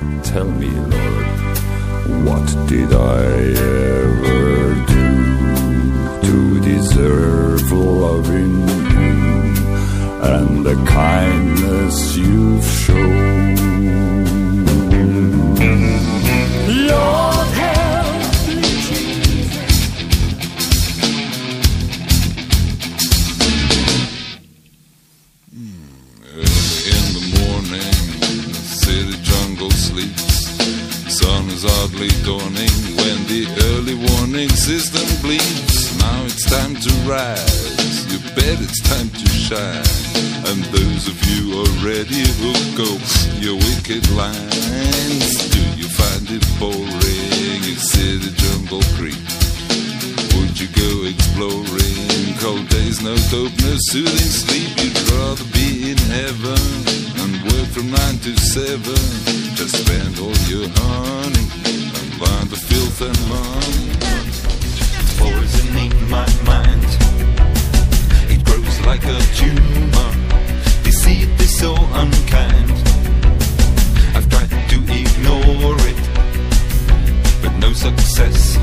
Tell me, Lord, what did I ever do to deserve loving you and the kindness you've shown? Lord, help me, Jesus. Early in the morning, the city jungle sleeps. Sun is hardly dawning when the early warning system bleeps. Now it's time to rise, you bet it's time to shine. And those of you already who go your wicked lines, do you find it boring, you city jungle creep? Would you go exploring? Cold days, no dope, no soothing sleep. You'd rather be in heaven and work from 9 to 7. Just spend all your honey and learn the filth and money. Poisoning my mind, it grows like a tumor. Deceit is so unkind. I've tried to ignore it, but no success.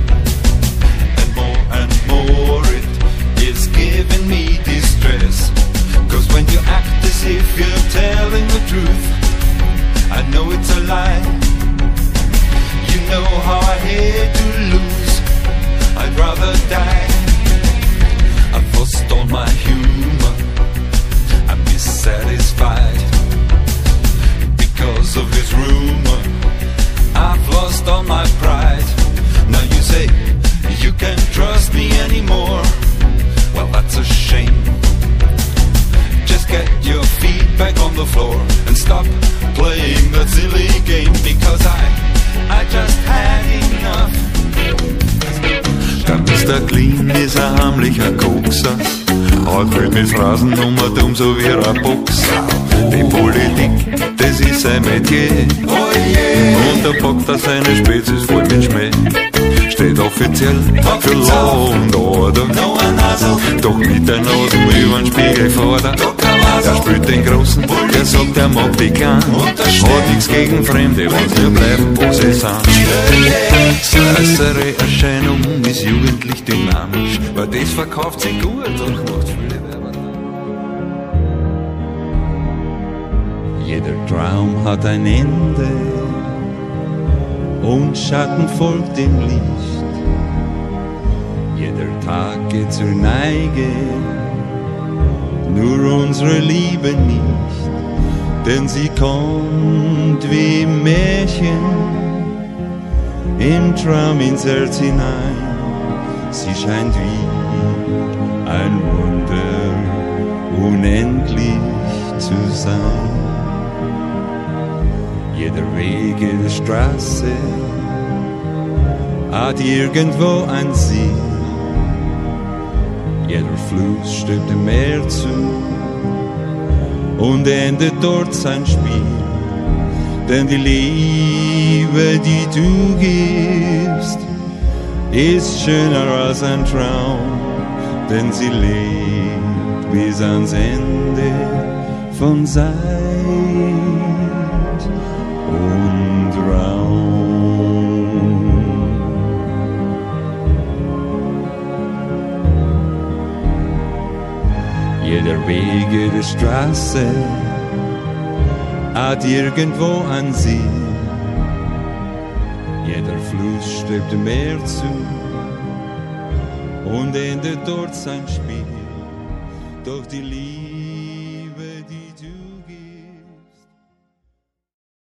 And more it is giving me distress. Cause when you act as if you're telling the truth, I know it's a lie. You know how I hate to lose, I'd rather die. I've lost all my humor, I'm dissatisfied. Because of this rumor, I've lost all my pride. Now you say, you can't trust me anymore. Well, that's a shame. Just get your feet back on the floor and stop playing that silly game. Because I just had enough. Mr. Clean ist ein heimlicher Kokser. Haut wild mit Phrasen dumm so wie ein Boxer. Die Politik, das ist sein Metier. Und er packt da seine Spezies voll mit Schmäh. Steht offiziell für Law und Order. Doch mit der Nase übern Spiegel fordert. Er spielt den Großen, der sagt, er mag die Kleinen. Hat nichts gegen Fremde, was wir bleiben, wo sie sind. Äußere Erscheinung ist jugendlich dynamisch, weil das verkauft sich gut und macht viele Werbung. Jeder Traum hat ein Ende und Schatten folgt dem Licht. Jeder Tag geht zur Neige, nur unsere Liebe nicht, denn sie kommt wie im Märchen, im Traum ins Herz hinein. Sie scheint wie ein Wunder, unendlich zu sein. Jeder Weg, jede Straße hat irgendwo ein Ziel. Jeder Fluss stirbt dem Meer zu und endet dort sein Spiel. Denn die Liebe, die du gibst, ist schöner als ein Traum, denn sie lebt bis ans Ende von Zeit und Raum. Jeder Weg, jede Straße hat irgendwo ein Ziel. Jeder Fluss strebt dem Meer zu und endet dort sein Spiel. Doch die Liebe